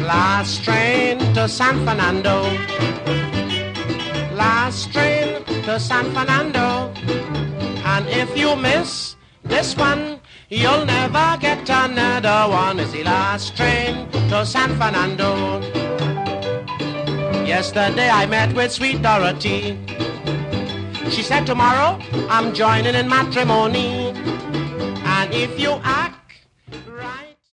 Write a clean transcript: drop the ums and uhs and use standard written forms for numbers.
Last train to San Fernando. Last train to San Fernando. And if you miss this one, you'll never get another one. It's the last train to San Fernando. Yesterday I met with sweet Dorothy. She said tomorrow I'm joining in matrimony. And if you ask